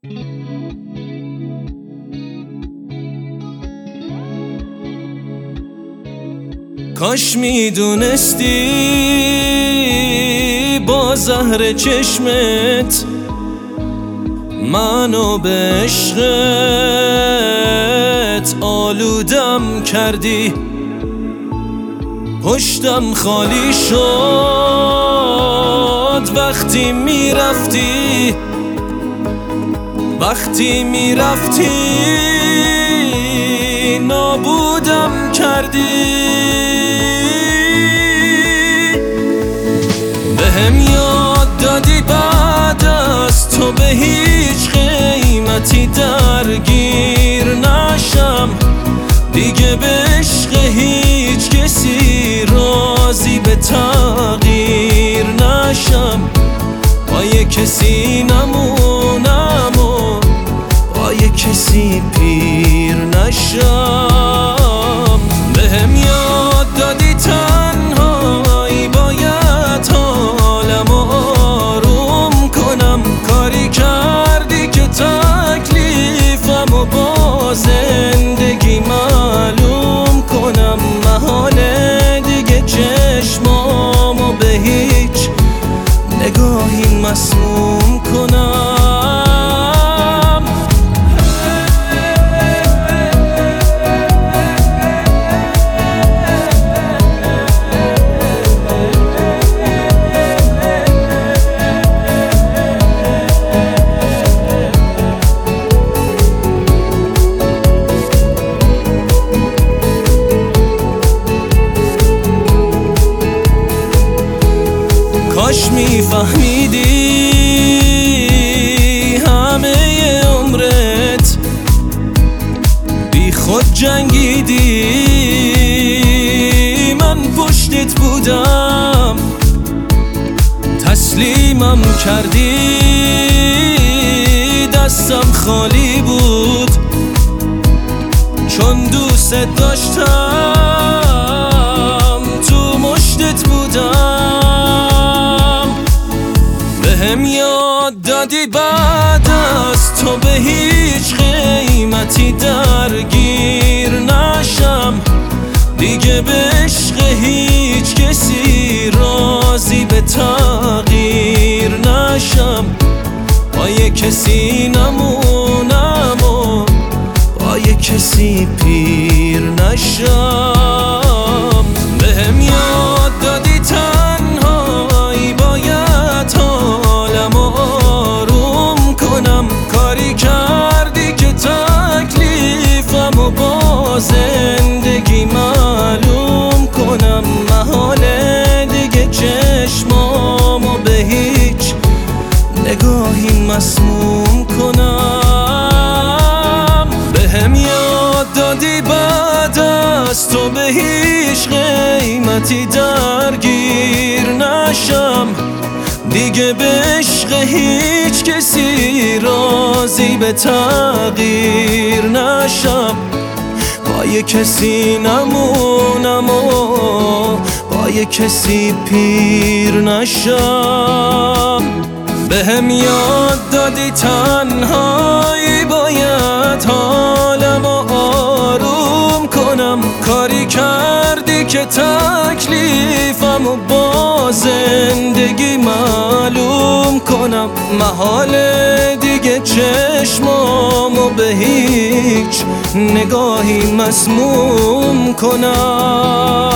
کاش میدونستی با زهر چشمت منو به عشقت آلودم کردی. پشتم خالی شد وقتی میرفتی، وقتی میرفتی نابودم کردی. بهم یاد دادی بعد از تو به هیچ قیمتی درگیر نشم، دیگه به عشق هیچ کسی راضی به تغییر نشم. با یه کسی نمونم و با یه کسی پیر نشم. بهم یاد دادی تنهایی باید حالم آروم کنم، کاری کردی که تکلیفم و با زندگی معلوم کنم. محاله دیگه چشمامو به هیچ نگاهی مسموم کنم. کاش میفهمیدی همه عمرت بی خود جنگیدی، من پشتت بودم تسلیمم کردی. دستم خالی بود چون دوست داشتم، تو مشتت بودم. بهم یاد دادی بعد از تو به هیچ قیمتی درگیر نشم، دیگه به عشق هیچ کسی راضی به تغییر نشم. با یه کسی نمونم و با یه کسی پیر نشم. بهم یاد دادی تنهایی باید حالم آروم کنم، کاری کردی که تکلیفم و با زندگی معلوم کنم. محاله دیگه چشمامو به هیچ نگاهی مسموم کنم. بهم یاد دادی بعد از تو به هیچ قیمتی درگیر نشم، دیگه به عشق هیچ کسی راضی به تغییر نشم. با یه کسی نمونم و با یه کسی پیر نشم. بهم یاد دادی تنهایی باید حالم آروم کنم، کاری کردی که تکلیفم و با زندگی معلوم کنم. محاله دیگه چشمامو به هیچ نگاهی مسموم کنم.